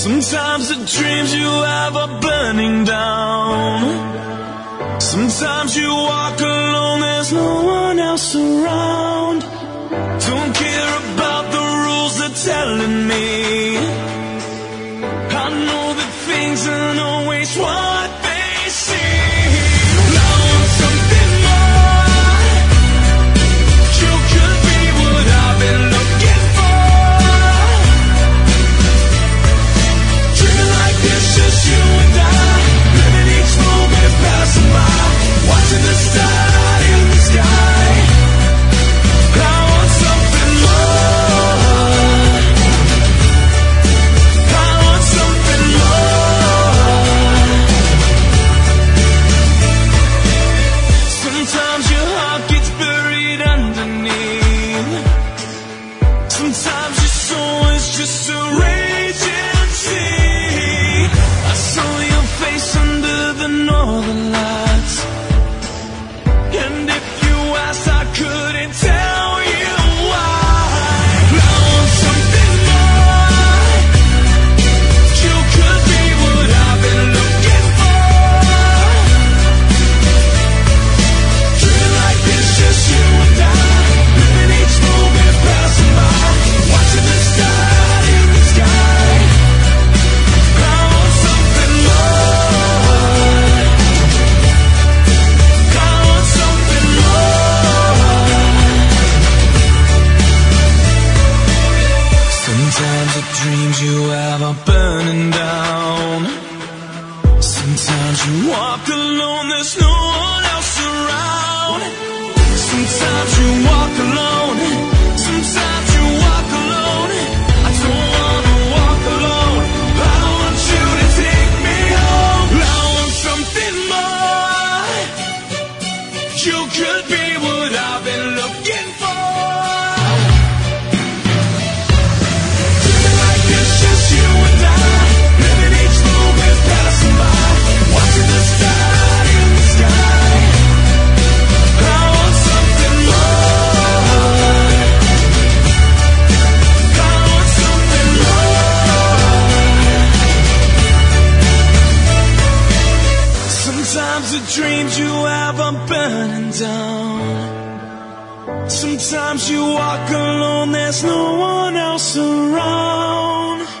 Sometimes the dreams you have are burning down. Sometimes you walk alone, there's no one else around. Don't care about the rules they're telling me. I know that things aren't always what they seem. I want something more. You could be what I've been looking for. Dreaming like this, just you and I, living each moment passing by, watching the stars in the sky. I want something more. I want something more. Sometimes your heart gets buried underneath. Sometimes your soul is just a raging sea. I saw your face under the northern lights, and if you asked, I couldn't tell you why. I want something more. You could be what I've been looking for. Dreaming like this, just you and I, living each moment passing by, watching the stars in the sky. I want something more. I want something more. Sometimes the dreams you have are burning down. Sometimes you walk alone, there's no one else around. Sometimes you walk alone. Sometimes you walk alone. I don't wanna walk alone. I want you to take me home. I want something more. You could be what I've been looking for. Dreaming like this, just you and I, living each moment passing by, watching the stars in the sky. I want something more. I want something more. Sometimes the dreams you have are burning down. Sometimes you walk alone, there's no one else around.